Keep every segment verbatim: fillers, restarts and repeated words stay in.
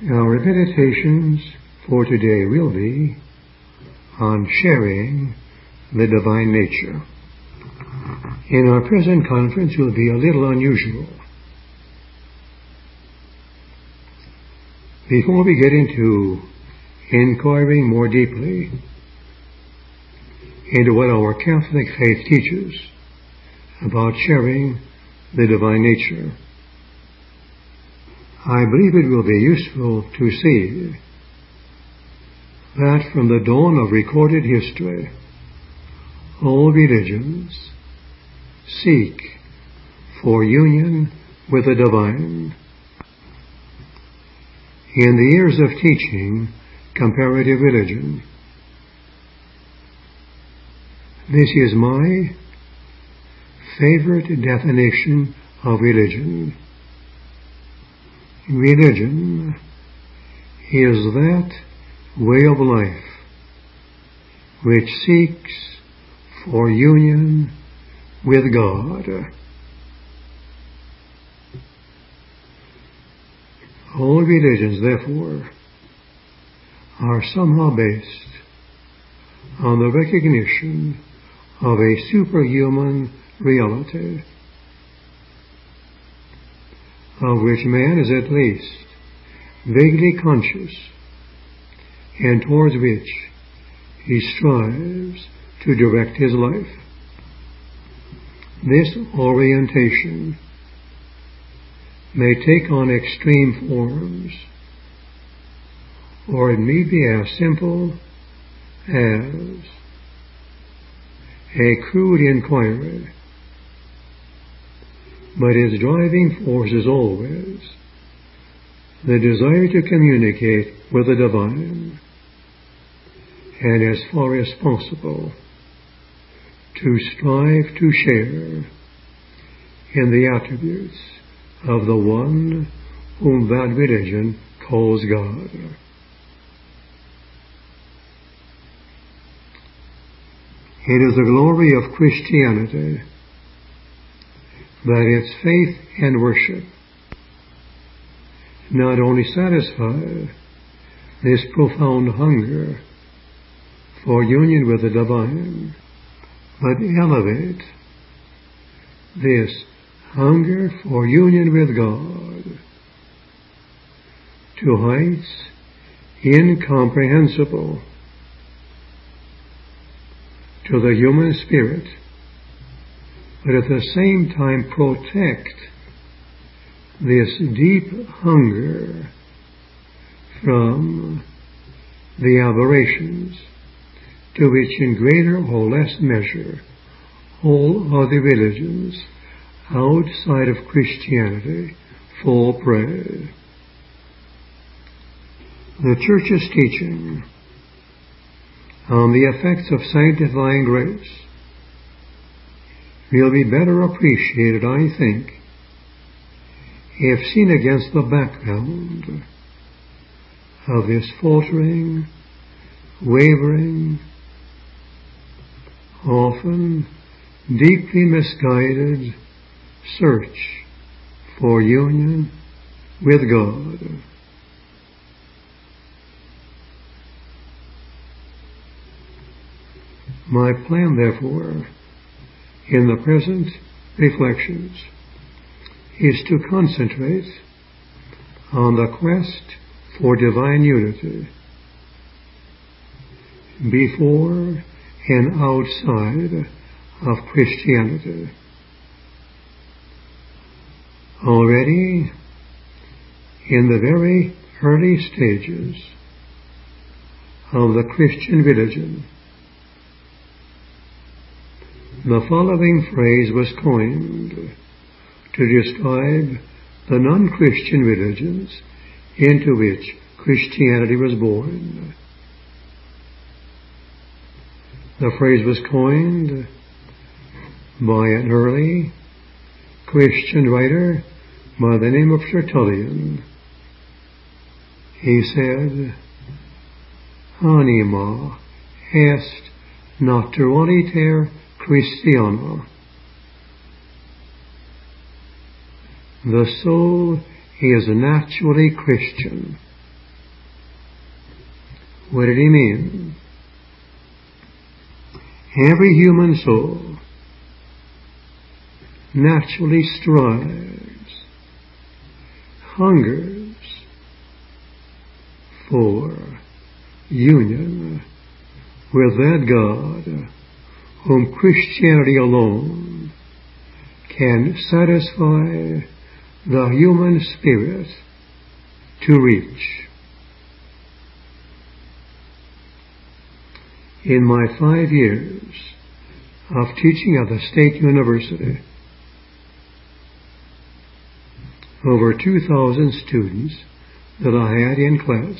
Our meditations for today will be on sharing the divine nature. In our present conference will be a little unusual. Before we get into inquiring more deeply into what our Catholic faith teaches about sharing the divine nature, I believe it will be useful to see that from the dawn of recorded history, all religions seek for union with the divine. In the years of teaching comparative religion, this is my favorite definition of religion. Religion is that way of life which seeks for union with God. All religions, therefore, are somehow based on the recognition of a superhuman reality, of which man is at least vaguely conscious, and towards which he strives to direct his life. This orientation may take on extreme forms, or it may be as simple as a crude inquiry, but its driving force is always the desire to communicate with the divine, and as far as possible to strive to share in the attributes of the one whom that religion calls God. It is the glory of Christianity that its faith and worship not only satisfy this profound hunger for union with the divine, but elevate this hunger for union with God to heights incomprehensible to the human spirit, but at the same time protect this deep hunger from the aberrations to which in greater or less measure all other religions outside of Christianity fall prey. The Church's teaching on the effects of sanctifying grace will be better appreciated, I think, if seen against the background of this faltering, wavering, often deeply misguided search for union with God. My plan, therefore, in the present reflections is to concentrate on the quest for divine unity before and outside of Christianity. Already in the very early stages of the Christian religion, the following phrase was coined to describe the non-Christian religions into which Christianity was born. The phrase was coined by an early Christian writer by the name of Tertullian. He said, "Anima est naturaliter Christiana." The soul is naturally Christian. What did he mean? Every human soul naturally strives, hungers for union with that God whom Christianity alone can satisfy the human spirit to reach. In my five years of teaching at the State University, over two thousand students that I had in class,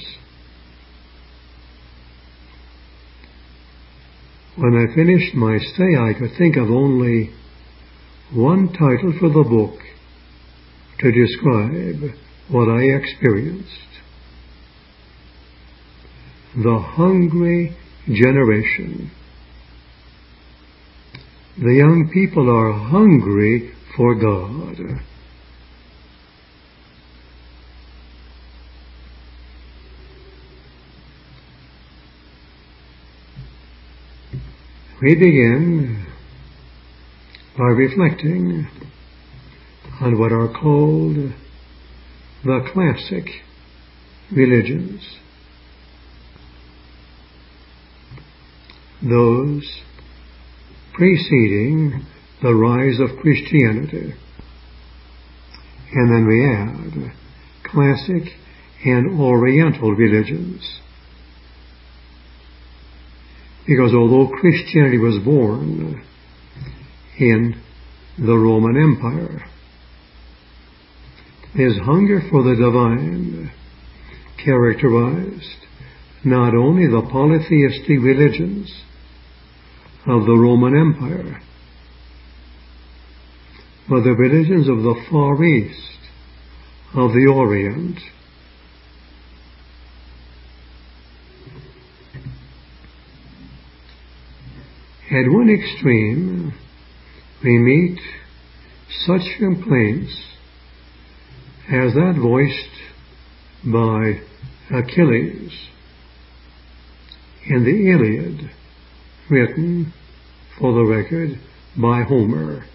when I finished my stay, I could think of only one title for the book to describe what I experienced. The Hungry Generation. The young people are hungry for God. We begin by reflecting on what are called the classic religions, those preceding the rise of Christianity. And then we add classic and Oriental religions. Because although Christianity was born in the Roman Empire, his hunger for the divine characterized not only the polytheistic religions of the Roman Empire, but the religions of the Far East, of the Orient. At one extreme, we meet such complaints as that voiced by Achilles in the Iliad, written, for the record, by Homer.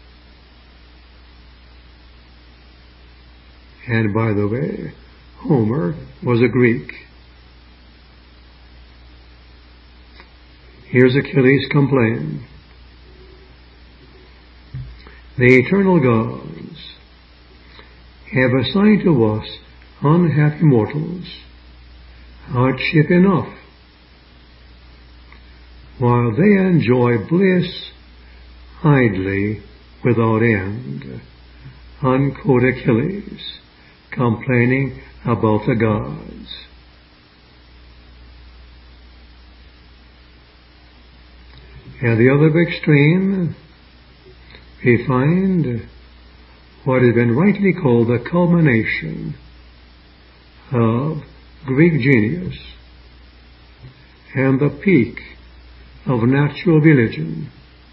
And by the way, Homer was a Greek. Here's Achilles' complaint. The eternal gods have assigned to us unhappy mortals hardship enough, while they enjoy bliss idly without end. Unquote Achilles, complaining about the gods. At the other extreme, we find what has been rightly called the culmination of Greek genius and the peak of natural religion,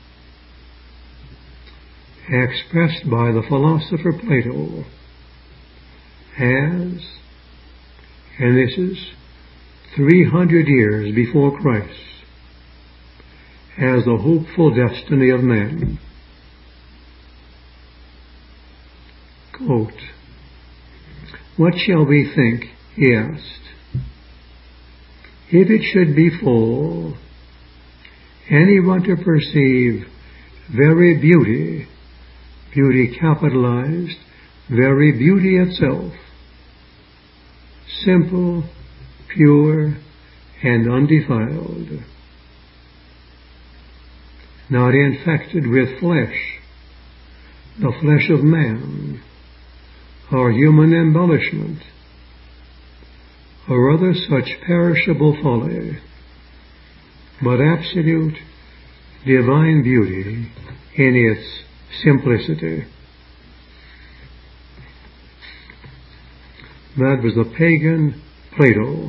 expressed by the philosopher Plato as, and this is three hundred years before Christ, as the hopeful destiny of man. Quote, "What shall we think," he asked, "if it should befall anyone to perceive very beauty, beauty capitalized, very beauty itself, simple, pure, and undefiled, not infected with flesh, the flesh of man, or human embellishment, or other such perishable folly, but absolute divine beauty in its simplicity." That was the pagan Plato,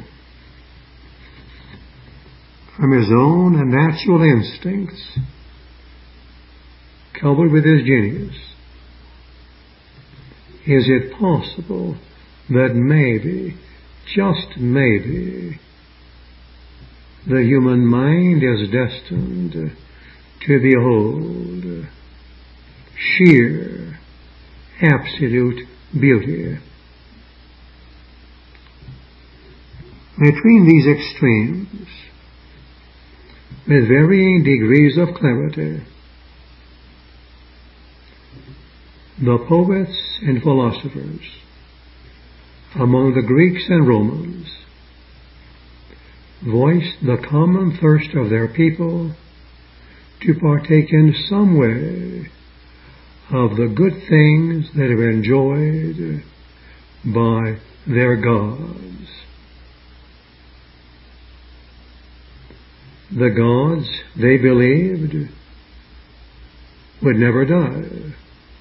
from his own and natural instincts, coupled with his genius. Is it possible that maybe, just maybe, the human mind is destined to behold sheer, absolute beauty. Between these extremes, with varying degrees of clarity, the poets and philosophers among the Greeks and Romans voiced the common thirst of their people to partake in some way of the good things that are enjoyed by their gods. The gods, they believed, would never die.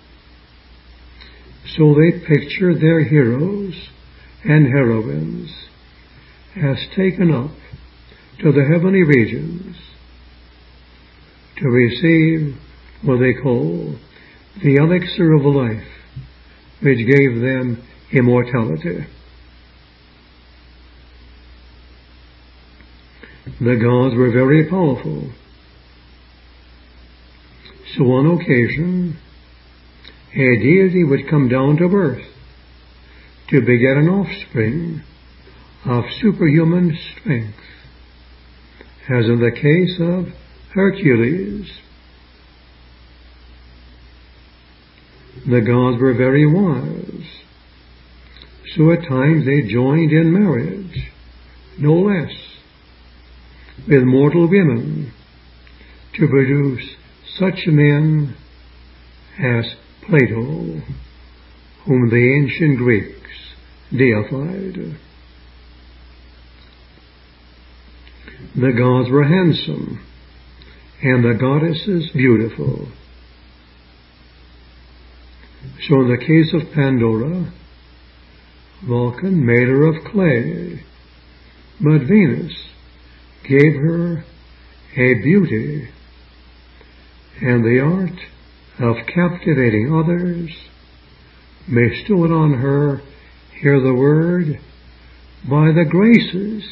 So they pictured their heroes and heroines as taken up to the heavenly regions to receive what they call the elixir of life, which gave them immortality. The gods were very powerful. So on occasion, a deity would come down to earth to beget an offspring of superhuman strength, as in the case of Hercules. The gods were very wise, so at times they joined in marriage, no less, with mortal women to produce such men as Plato, whom the ancient Greeks deified. The gods were handsome, and the goddesses beautiful. So in the case of Pandora, Vulcan made her of clay, but Venus gave her a beauty and the art of captivating others, bestowed on her, hear the word, by the graces.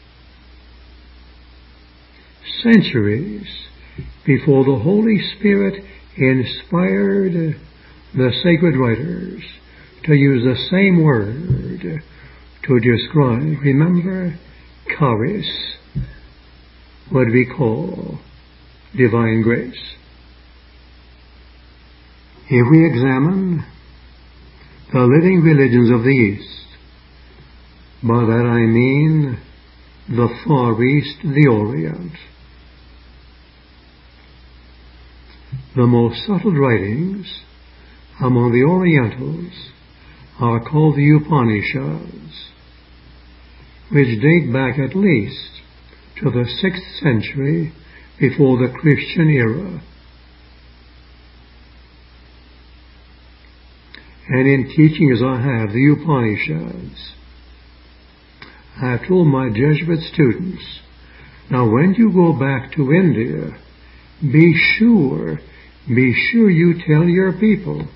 Centuries before the Holy Spirit inspired the sacred writers to use the same word to describe, remember, charis, what we call divine grace. If we examine the living religions of the East, by that I mean the Far East, the Orient, the most subtle writings among the Orientals are called the Upanishads, which date back at least to the sixth century before the Christian era. And in teaching as I have the Upanishads, I have told my Jesuit students, now when you go back to India, be sure, be sure you tell your people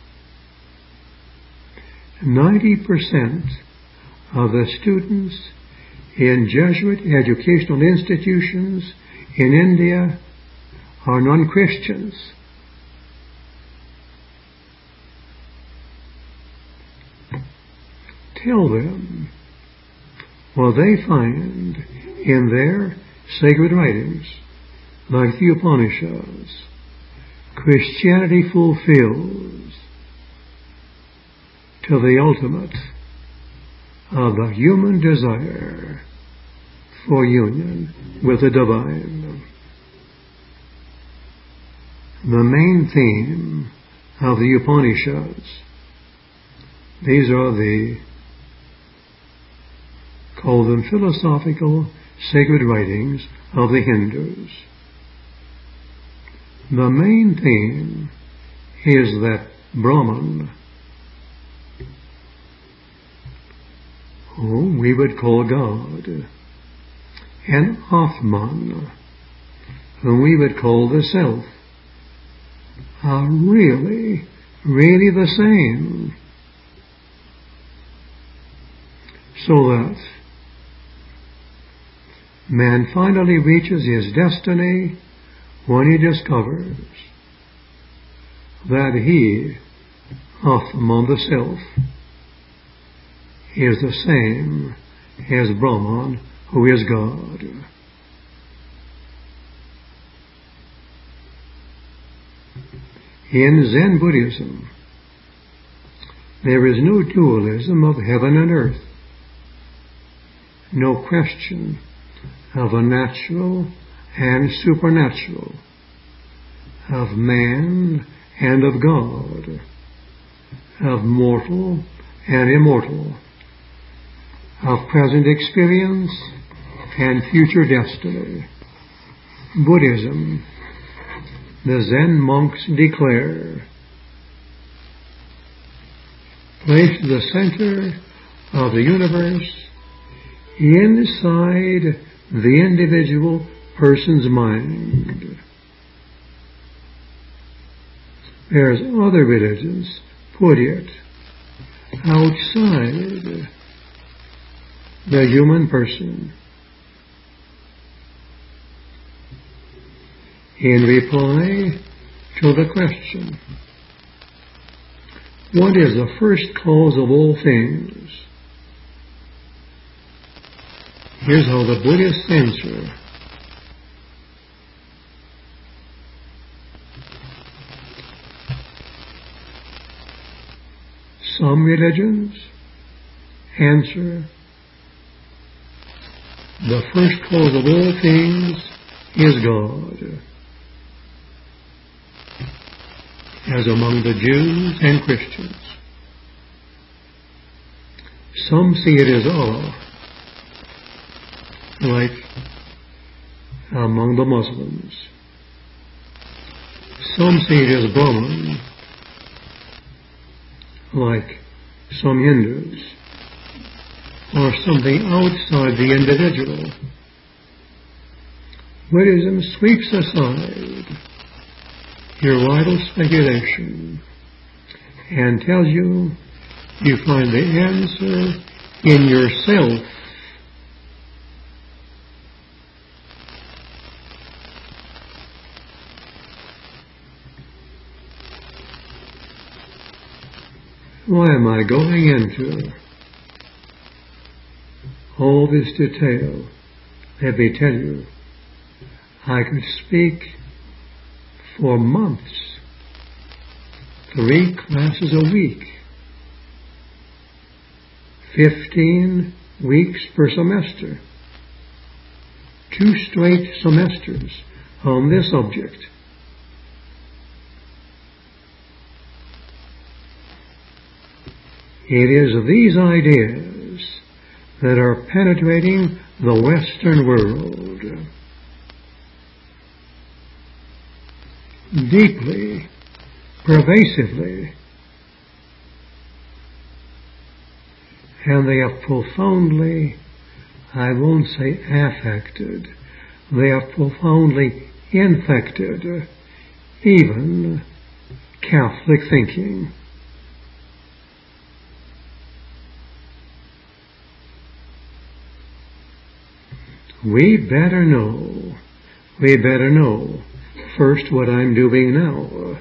ninety percent of the students in Jesuit educational institutions in India are non-Christians. Tell them what they find in their sacred writings, like the Upanishads, Christianity fulfills to the ultimate of the human desire for union with the divine. The main theme of the Upanishads, these are the, call them philosophical sacred writings of the Hindus. The main theme is that Brahman, whom we would call God, and Atman, whom we would call the Self, are really, really the same. So that man finally reaches his destiny when he discovers that he, Atman, the Self, is the same as Brahman, who is God. In Zen Buddhism, there is no dualism of heaven and earth, no question of a natural and supernatural, of man and of God, of mortal and immortal, of present experience and future destiny. Buddhism, the Zen monks declare, place the center of the universe inside the individual person's mind. Whereas other religions put it outside the human person. In reply to the question, what is the first cause of all things? Here's how the Buddhists answer. Some religions answer, the first cause of all things is God, as among the Jews and Christians. Some see it as Allah, like among the Muslims. Some see it as Brahman, like some Hindus, or something outside the individual. Buddhism sweeps aside your idle speculation and tells you you find the answer in yourself. Why am I going into all this detail? Let me tell you, I could speak for months, three classes a week, fifteen weeks per semester, two straight semesters on this subject. It is these ideas that are penetrating the Western world deeply, pervasively, and they are profoundly, I won't say affected, they are profoundly infected even Catholic thinking. We better know, we better know first what I'm doing now.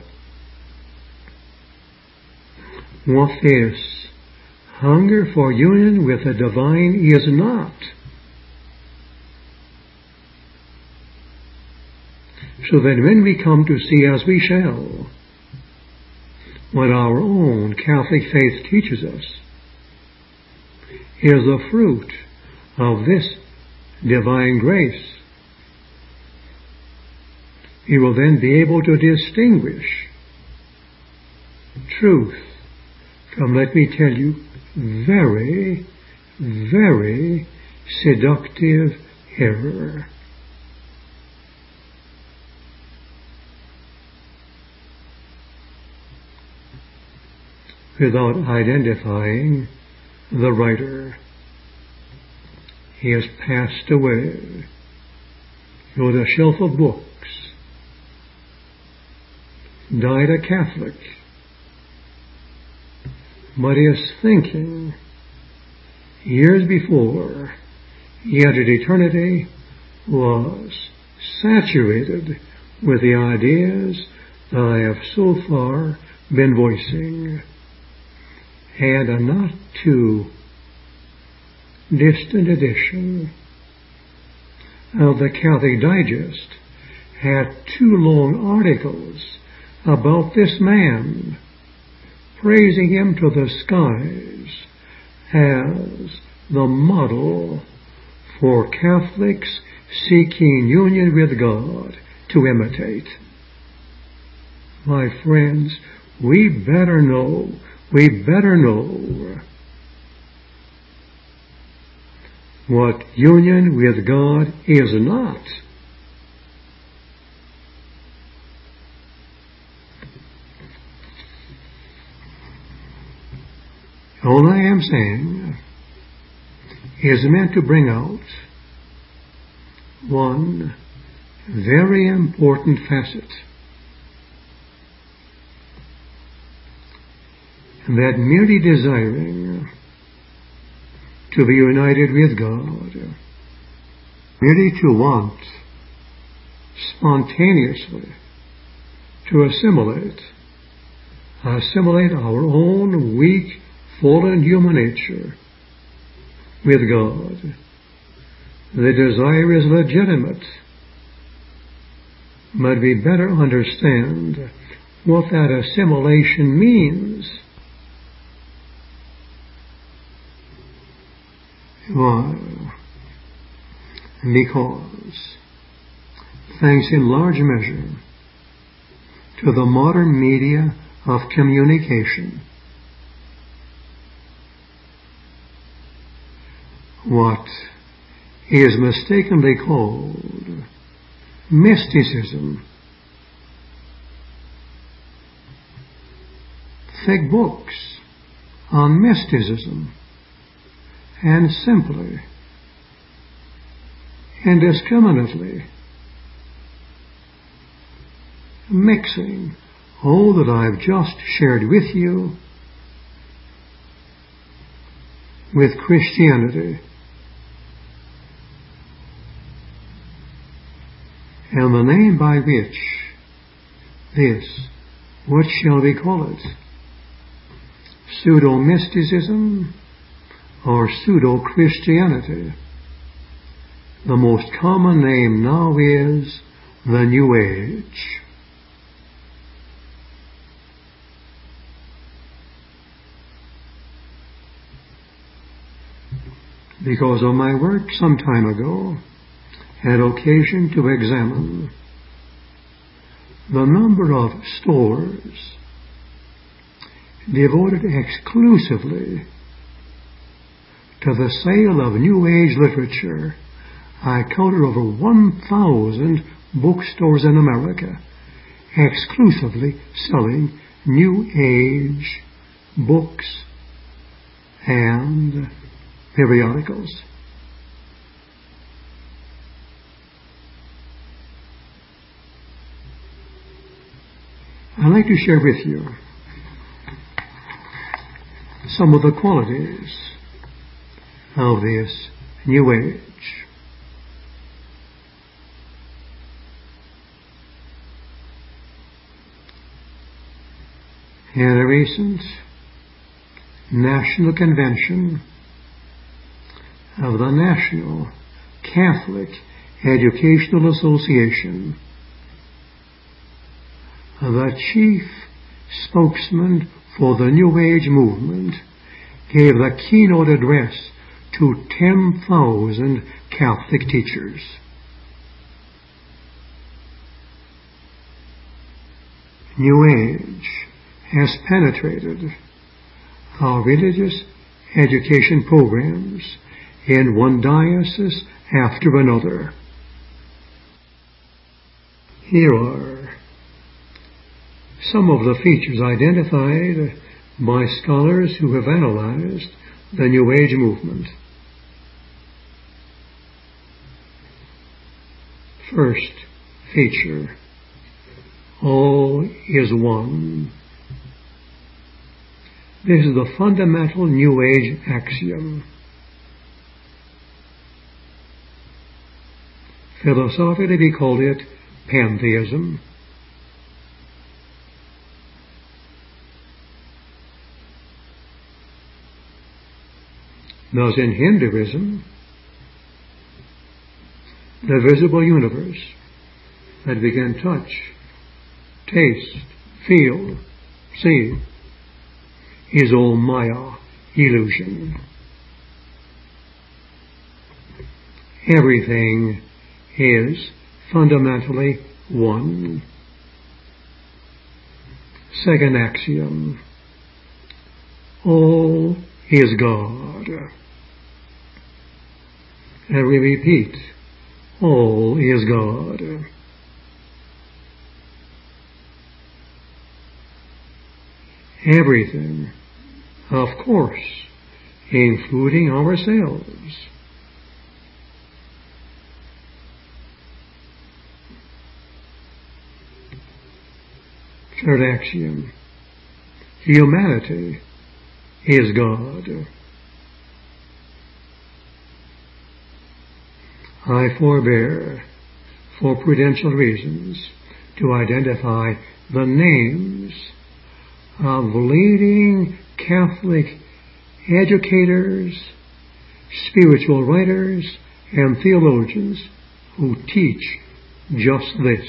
What this hunger for union with the divine is not. So that when we come to see as we shall what our own Catholic faith teaches us is the fruit of this divine grace, you will then be able to distinguish truth from, let me tell you, very, very seductive error. Without identifying the writer, he has passed away to the shelf of books, died a Catholic, but his thinking, years before he entered eternity, was saturated with the ideas that I have so far been voicing, and a not too distant edition of the Catholic Digest had two long articles about this man, praising him to the skies as the model for Catholics seeking union with God to imitate. My friends, we better know, we better know what union with God is not. All I am saying is meant to bring out one very important facet, that merely desiring to be united with God, merely to want spontaneously to assimilate, assimilate our own weak, fallen human nature with God. The desire is legitimate, but we better understand what that assimilation means. Why? Because, thanks in large measure to the modern media of communication, what is mistakenly called mysticism, thick books on mysticism, and simply, indiscriminately mixing all that I've just shared with you with Christianity, and the name by which this, what shall we call it, pseudo-mysticism or pseudo-Christianity. The most common name now is the New Age. Because of my work some time ago, had occasion to examine the number of stores devoted exclusively to the sale of New Age literature. I counted over one thousand bookstores in America exclusively selling New Age books and periodicals. I'd like to share with you some of the qualities of this New Age. In a recent National Convention of the National Catholic Educational Association, the chief spokesman for the New Age movement gave the keynote address to ten thousand Catholic teachers. New Age has penetrated our religious education programs in one diocese after another. Here are some of the features identified by scholars who have analyzed the New Age movement. First feature, all is one. This is the fundamental New Age axiom. Philosophically we call it pantheism. Thus in Hinduism, the visible universe that we can touch, taste, feel, see, is all Maya, illusion. Everything is fundamentally one. Second axiom, all is God. And we repeat, all is God. Everything, of course, including ourselves. Third axiom, humanity is God. I forbear, for prudential reasons, to identify the names of leading Catholic educators, spiritual writers, and theologians who teach just this.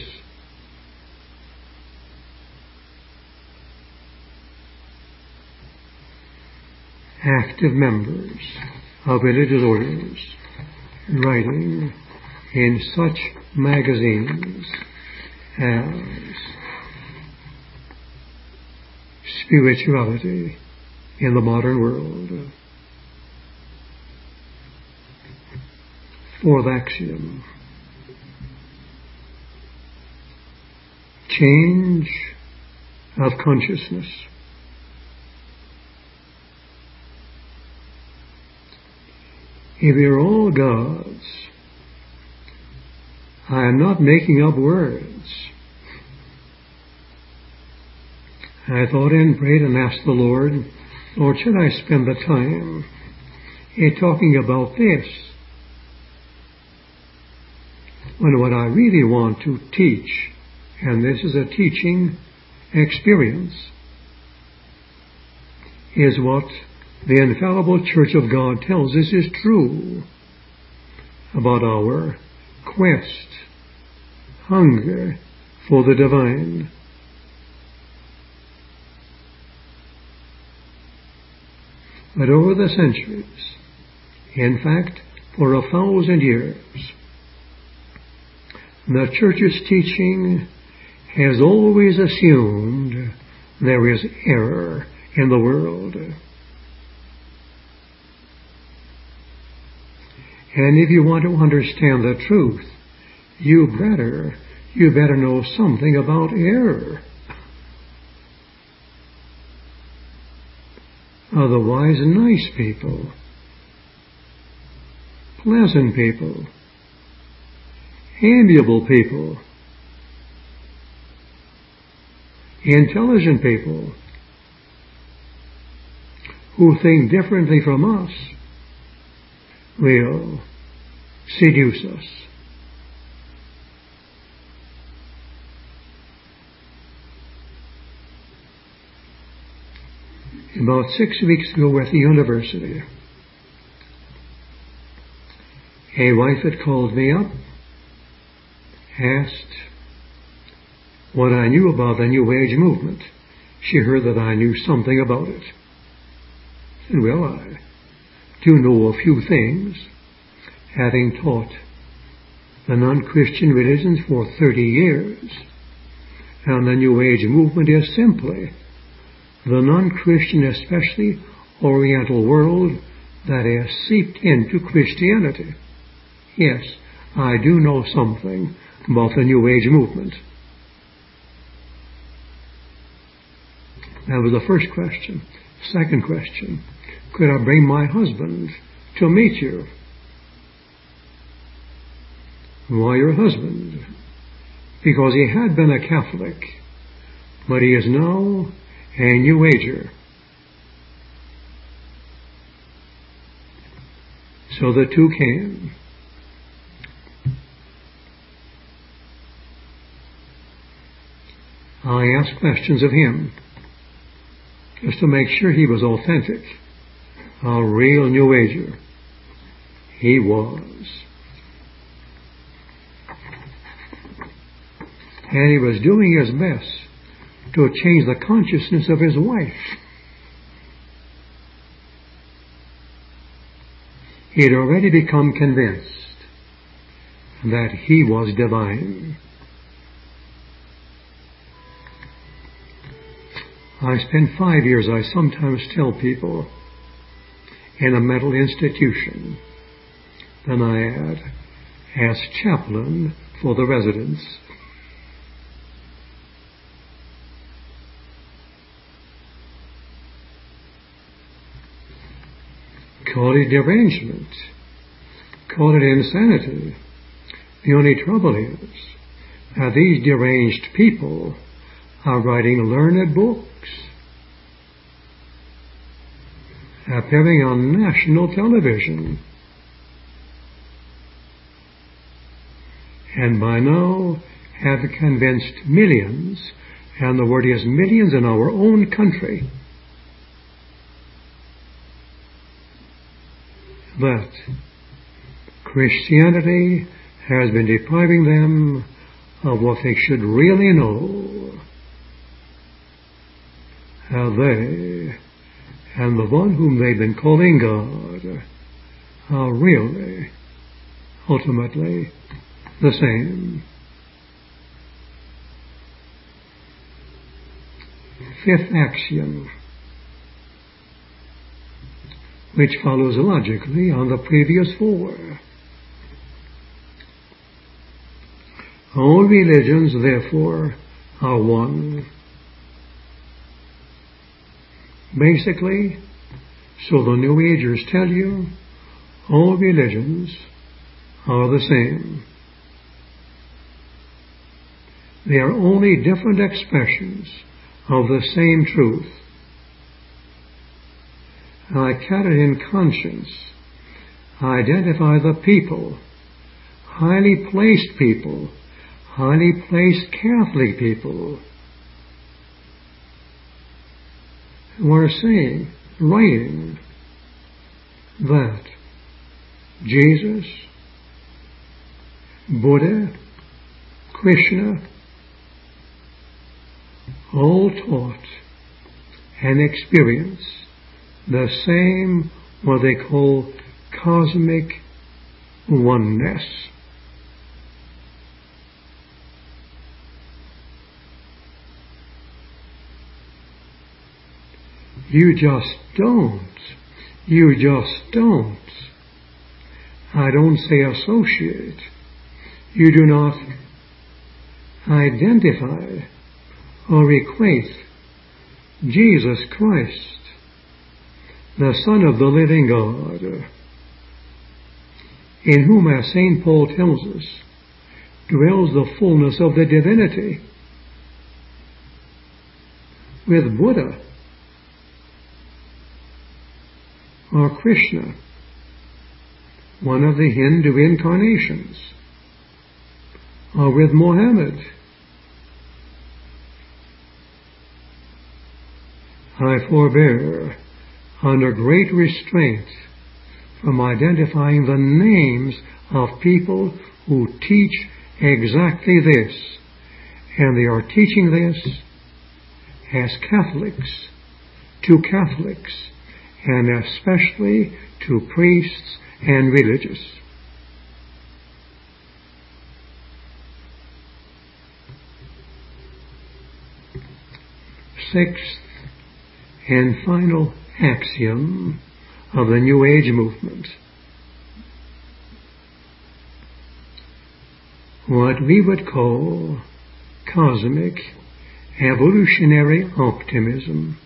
Active members of religious orders writing in such magazines as Spirituality in the Modern World. Fourth axiom, change of consciousness. If we are all gods, I am not making up words. I thought and prayed and asked the Lord, Lord, should I spend the time in talking about this, when what I really want to teach, and this is a teaching experience, is what the infallible Church of God tells us is true about our quest, hunger for the divine. But over the centuries, in fact, for a thousand years, the Church's teaching has always assumed there is error in the world. And if you want to understand the truth, you better, you better know something about error. Otherwise, nice people, pleasant people, amiable people, intelligent people who think differently from us will seduce us. About six weeks ago at the university, a wife had called me up, asked what I knew about the New Age movement. She heard that I knew something about it. I said, well, I do know a few things, having taught the non-Christian religions for thirty years. And the New Age movement is simply the non-Christian, especially Oriental world that has seeped into Christianity. Yes, I do know something about the New Age movement. That was the first question. Second question, could I bring my husband to meet you? Why your husband? Because he had been a Catholic, but he is now a New Ager. So the two came. I asked questions of him just to make sure he was authentic, a real New Ager. He was. And he was doing his best to change the consciousness of his wife. He had already become convinced that he was divine. I spent five years, I sometimes tell people, in a mental institution. Then I add, as chaplain for the residents. Call it derangement. Call it insanity. The only trouble is that these deranged people are writing learned books, appearing on national television, and by now have convinced millions, and the word is millions in our own country, that Christianity has been depriving them of what they should really know. How they and the one whom they've been calling God are really, ultimately, the same. Fifth axiom, which follows logically on the previous four. All religions, therefore, are one. Basically, so the New Agers tell you, all religions are the same. They are only different expressions of the same truth. I cannot in conscience identify the people, highly placed people, highly placed Catholic people, who are saying, writing, that Jesus, Buddha, Krishna, all taught and experienced the same, what they call cosmic oneness. You just don't. You just don't. I don't say associate. You do not identify or equate Jesus Christ, the Son of the living God, in whom, as Saint Paul tells us, dwells the fullness of the divinity, with Buddha or Krishna, one of the Hindu incarnations, or with Mohammed. I forbear, under great restraint, from identifying the names of people who teach exactly this, and they are teaching this as Catholics, to Catholics, and especially to priests and religious. Sixth and final axiom of the New Age movement. What we would call cosmic evolutionary optimism.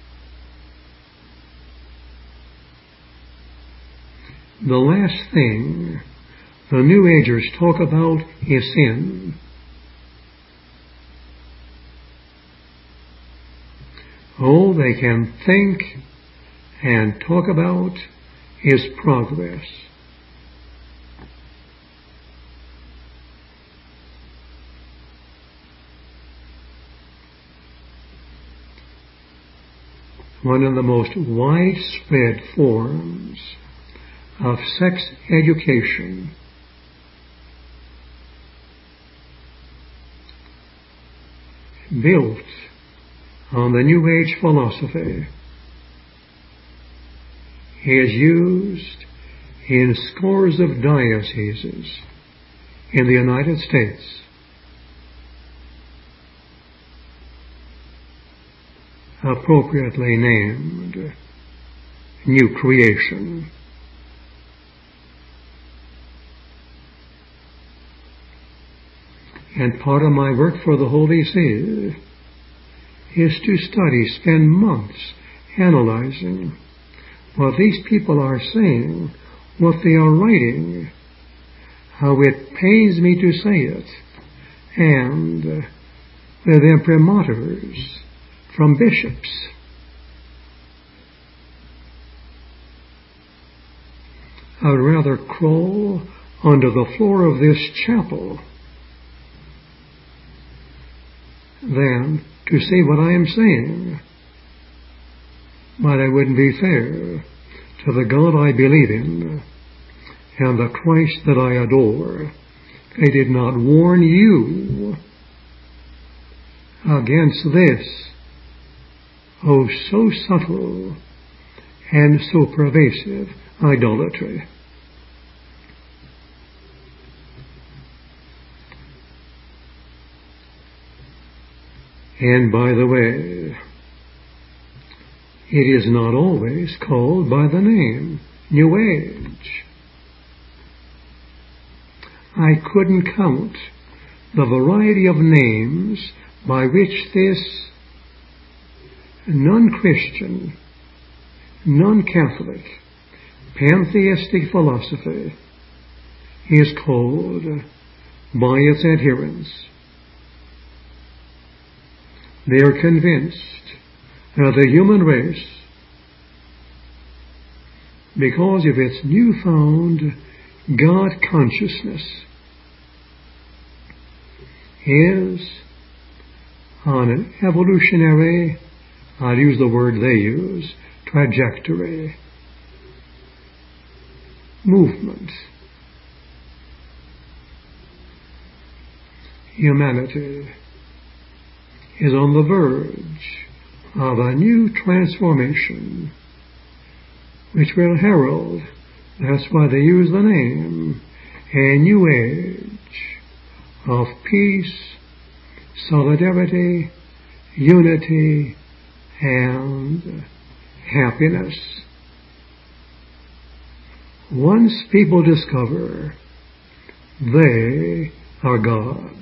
The last thing the New Agers talk about is sin. All they can think and talk about is progress. one of the most widespread forms of sex education. Built on the New Age philosophy, is used in scores of dioceses in the United States. Appropriately named New Creation. And part of my work for the Holy See is to study, spend months analyzing what these people are saying, what they are writing, how it pains me to say it, and uh, with imprimaturs from bishops. I would rather crawl under the floor of this chapel than to say what I am saying. But it wouldn't be fair to the God I believe in and the Christ that I adore if I did not warn you against this, oh, so subtle and so pervasive idolatry. And by the way, it is not always called by the name New Age. I couldn't count the variety of names by which this non-Christian, non-Catholic, pantheistic philosophy is called by its adherents. They are convinced that the human race, because of its newfound God consciousness, is on an evolutionary, I'll use the word they use, trajectory, movement. Humanity is on the verge of a new transformation which will herald, that's why they use the name, a new age of peace, solidarity, unity, and happiness. Once people discover they are gods,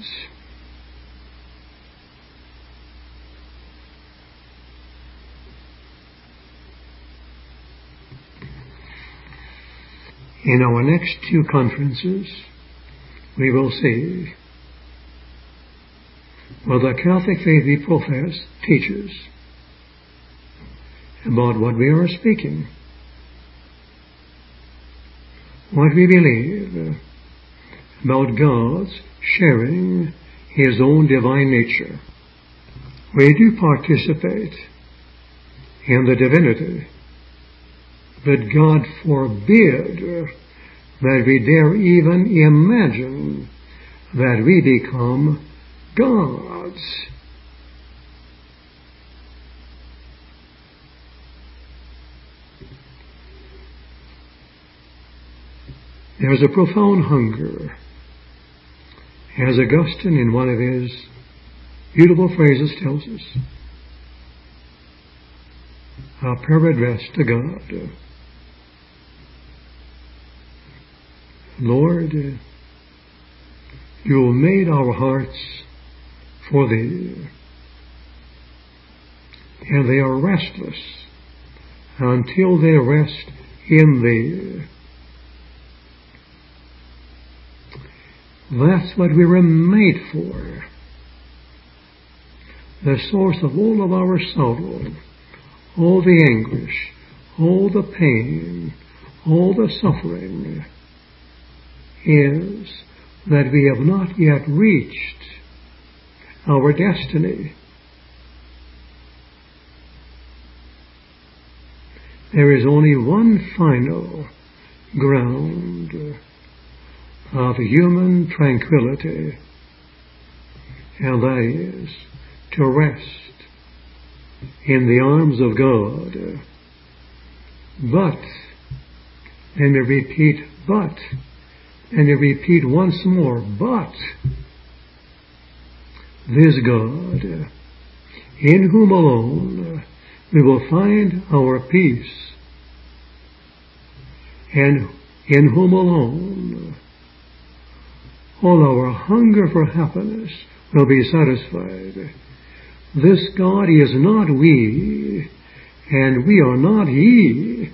in our next two conferences, we will see what the Catholic faith we profess teaches about what we are speaking, what we believe about God's sharing His own divine nature. We do participate in the divinity, but God forbid that we dare even imagine that we become gods. There's a profound hunger, as Augustine in one of his beautiful phrases tells us, a prayer addressed to God. Lord, you made our hearts for Thee, and they are restless until they rest in Thee. That's what we were made for. The source of all of our sorrow, all the anguish, all the pain, all the suffering, is that we have not yet reached our destiny. there is only one final ground of human tranquility, and that is to rest in the arms of God. But, and we repeat, but, and we repeat once more, but, this God, in whom alone we will find our peace, and in whom alone all our hunger for happiness will be satisfied. This God is not we, and we are not He.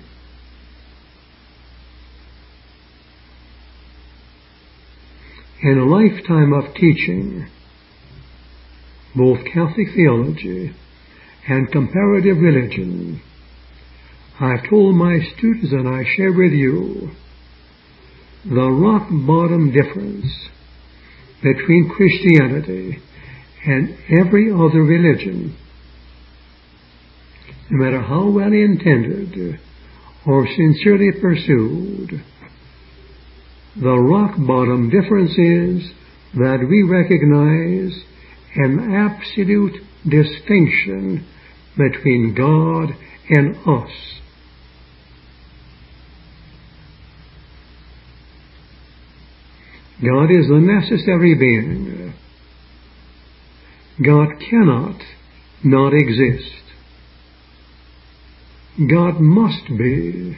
In a lifetime of teaching, both Catholic theology and comparative religion, I've told my students, and I share with you, the rock-bottom difference between Christianity and every other religion, no matter how well intended or sincerely pursued, the rock-bottom difference is that we recognize an absolute distinction between God and us. God is the necessary being. God cannot not exist. God must be.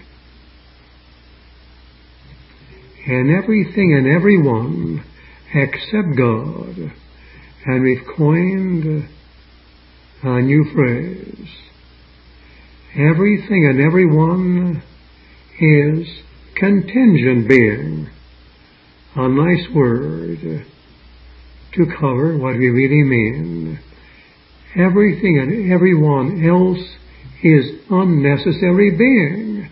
And everything and everyone except God, and we've coined a new phrase, everything and everyone is contingent being. A nice word to cover what we really mean. Everything and everyone else is unnecessary being.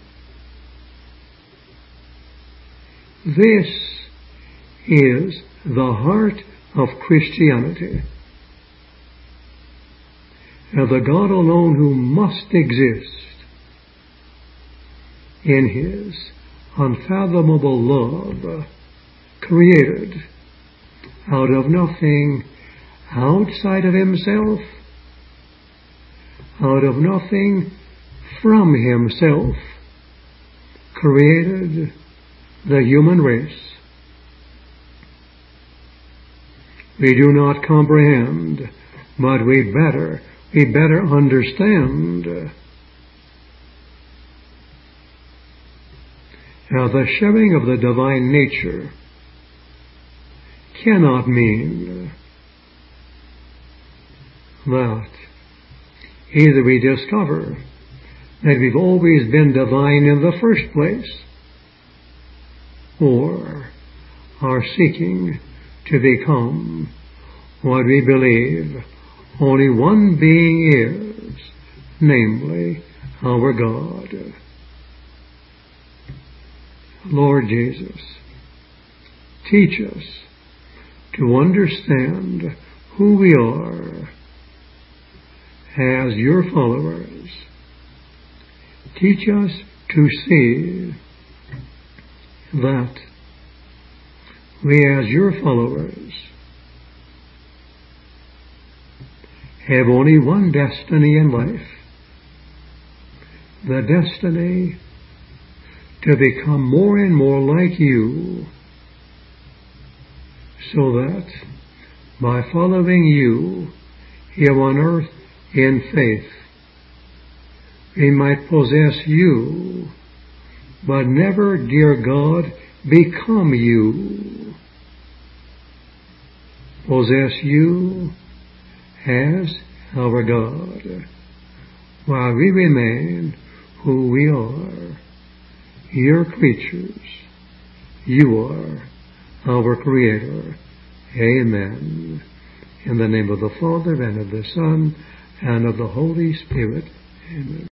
This is the heart of Christianity. And the God alone who must exist in His unfathomable love, created out of nothing, outside of Himself, out of nothing, from Himself, created the human race. We do not comprehend, but we better, we better understand. Now, the sharing of the divine nature cannot mean that either we discover that we've always been divine in the first place, or are seeking to become what we believe only one being is, namely our God. Lord Jesus, teach us to understand who we are as Your followers. Teach us to see that we as Your followers have only one destiny in life, the destiny to become more and more like You, so that by following You here on earth in faith, we might possess You, but never, dear God, become You. Possess You as our God, while we remain who we are, Your creatures. You are our Creator. Amen. In the name of the Father, and of the Son, and of the Holy Spirit. Amen.